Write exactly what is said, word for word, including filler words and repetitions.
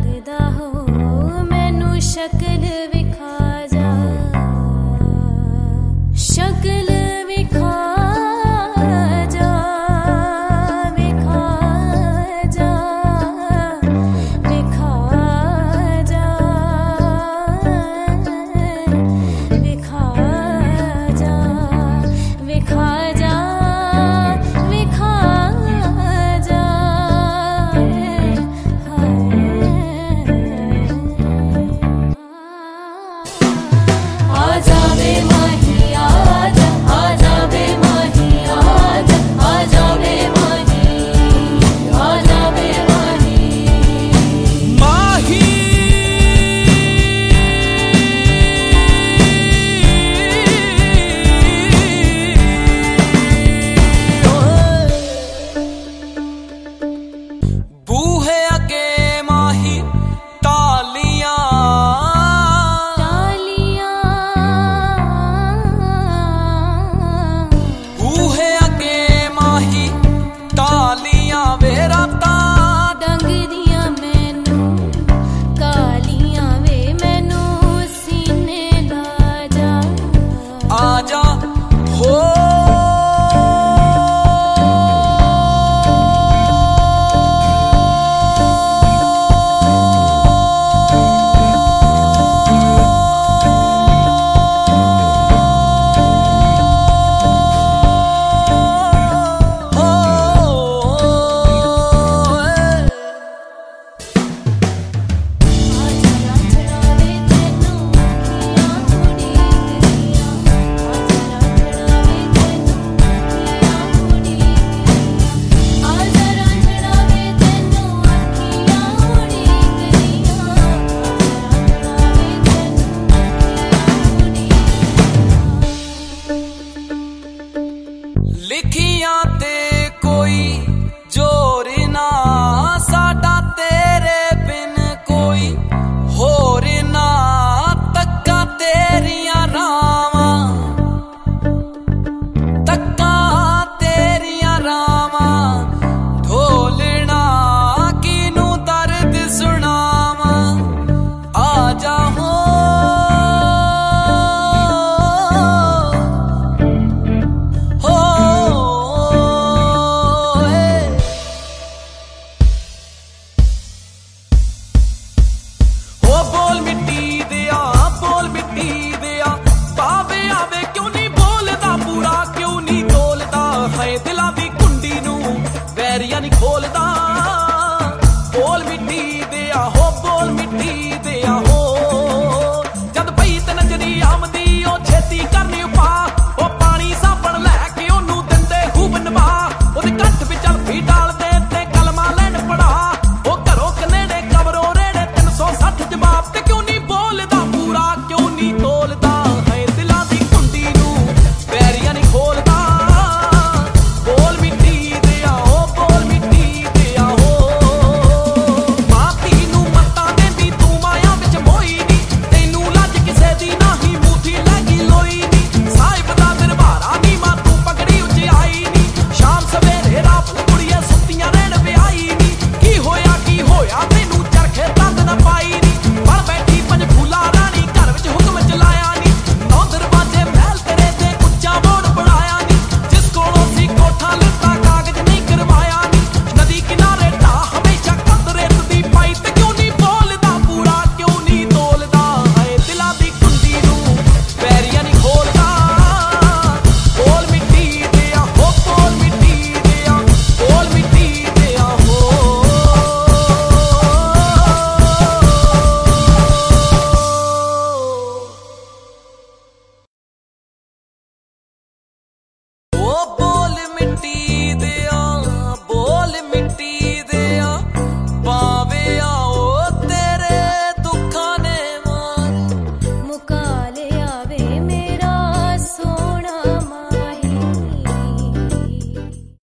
ਲੱਗਦਾ ਹੋ ਮੈਨੂੰ ਸ਼ਕਲ ਵਿਖਾ ਜਾ ਸ਼ਕਲ ਵਿਖਾ ਜਾ ਵਿਖਾ ਜਾ ਵਿਖਾ ਜਾ ਵਿਖਾ ਜਾ ਵਿਖਾ ਜਾ ਵਿਖਾ ਜਾ ਆ ਜਾਵੇ ਮਾਹੀ ਆ ਜਾ ਆ ਜਾਵੇ ਮਾਹੀ ਆ ਜਾ ਆ ਜਾਵੇ ਮਾਹੀ ਆ ਜਾਵੇ ਮਾਹੀ ਮਾਹੀ ਬੂਹੇ ਅੱਗੇ ਮਾਹੀ ਤਾਲੀਆਂ ਤਾਲੀਆਂ ਬੂਹੇ ਅੱਗੇ ਮਾਹੀ ਤਾਲੀਆਂ ਵੇ ਰਾਤਾਂ ਡੰਗਦੀਆਂ ਮੈਨੂੰ ਕਾਲੀਆਂ ਵੇ ਮੈਨੂੰ ਸੀਨੇ ਲਾ ਜਾ ਆ ਜਾ ਹੋ ਲਿਖੀਆਂ ਤੇ ਕੋਈ ਜ਼ੋਰ ਨਾ ਸਾਡਾ ਤੇਰੇ ਬਿਨ ਕੋਈ ਹੋਰ ਨਾ ਤੱਕਾਂ ਤੇਰੀਆਂ ਰਾਵਾਂ ਤੱਕਾਂ ਤੇਰੀਆਂ ਰਾਵਾਂ ਢੋਲਣਾ ਕਿਨੂੰ ਦਰਦ ਸੁਣਾਵਾਂ ਆ ਜਾ ਹੋ ਬੋਲ ਮਿੱਟੀ ਦਿਆ ਬੋਲ ਮਿੱਟੀ ਦਿਆ ਪਾਵੇ ਆਵੇ ਕਿਉਂ ਨਹੀਂ ਬੋਲਦਾ ਪੂਰਾ ਕਿਉਂ ਨਹੀਂ ਤੋਲਦਾ ਹੈ ਦਿਲਾਂ ਦੀ ਕੁੰਡੀ ਨੂੰ ਵੈਰੀਆਂ ਨਹੀਂ ਖੋਲਦਾ ਬੋਲ ਮਿੱਟੀ ਦਿਆ ਹੋ ਬੋਲ ਮਿੱਟੀ